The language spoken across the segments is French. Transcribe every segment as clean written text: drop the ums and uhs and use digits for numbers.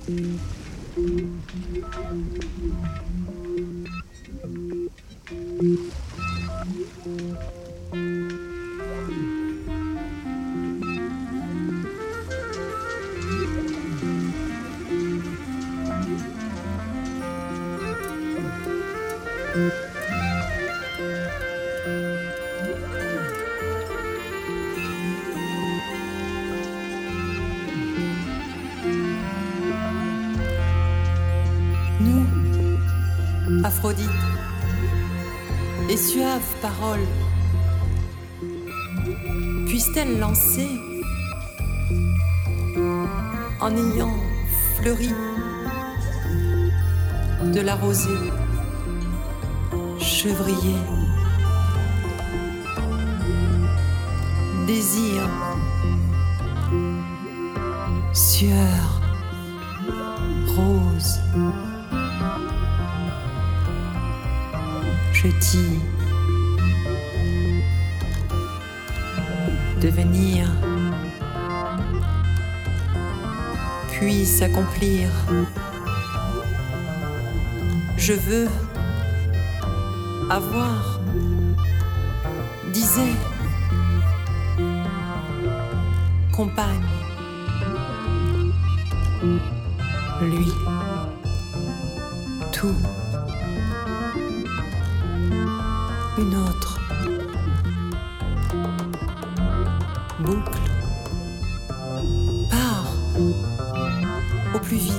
Nous, Aphrodite, les suaves paroles, puissent-elles lancer, en ayant fleuri de la rosée, chevrier, désir, sueur, rose. Je dis devenir, puis s'accomplir. Je veux avoir, disait, compagne, lui, tout, une autre, boucle, part au plus vite.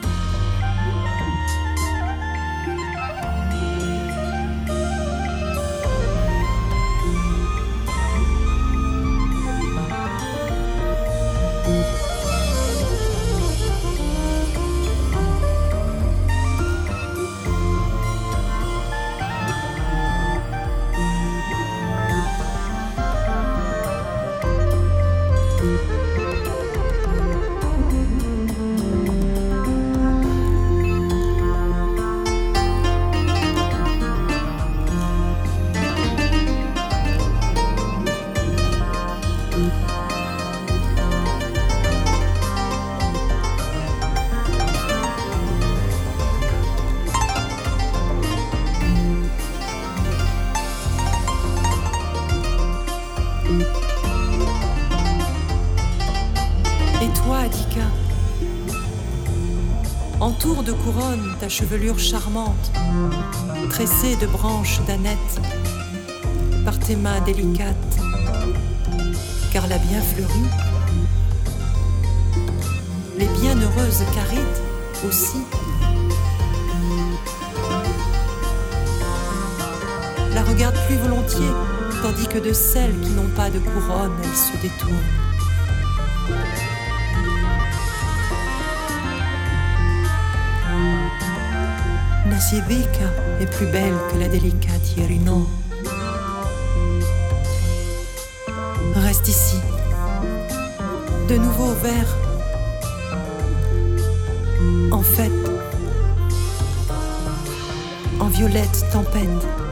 Entoure de couronne ta chevelure charmante, tressée de branches d'ânettes, par tes mains délicates, car la bien fleurie, les bienheureuses carides aussi, la regardent plus volontiers, tandis que de celles qui n'ont pas de couronne, elles se détournent. Nasivica est plus belle que la délicate Ierino. Reste ici, de nouveau vert. En fait, en violette tempête.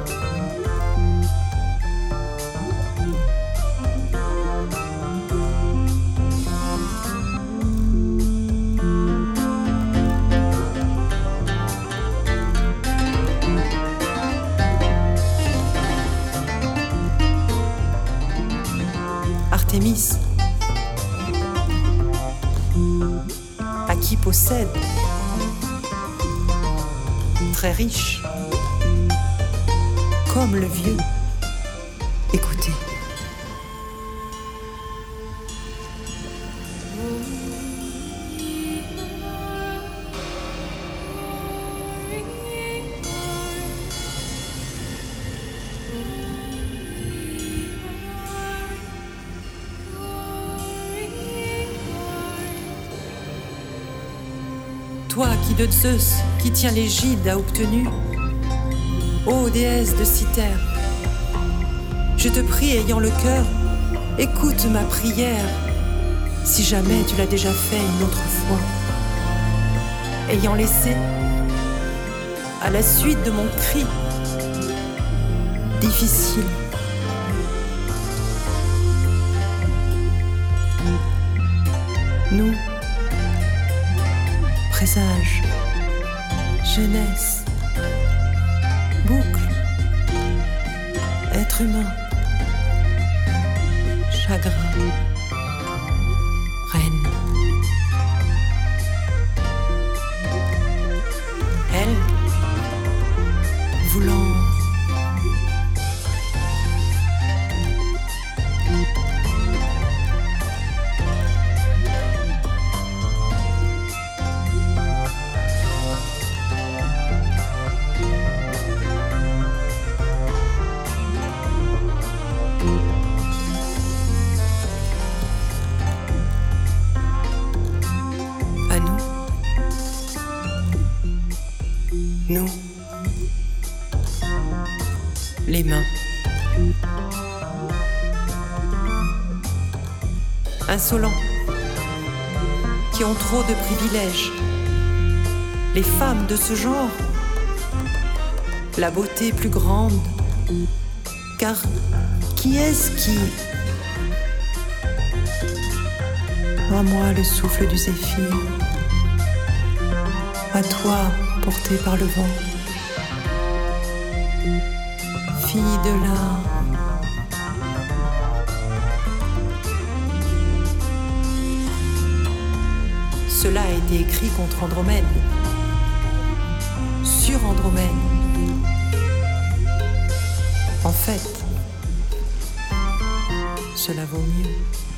Artémis, à qui possède, très riche, comme le vieux. Écoutez. Toi qui de Zeus, qui tiens l'égide, a obtenu, ô déesse de Cythère, je te prie, ayant le cœur, écoute ma prière, si jamais tu l'as déjà fait une autre fois. Ayant laissé, à la suite de mon cri, difficile, nous, présage, jeunesse, boucle, être humain, chagrin, reine. Elle, voulant nous, les mains. Insolents, qui ont trop de privilèges. Les femmes de ce genre, la beauté plus grande. Car qui est-ce qui... À moi le souffle du zéphyr, à toi portée par le vent, fille de l'art. Cela a été écrit contre Andromède, sur Andromède. En fait, cela vaut mieux.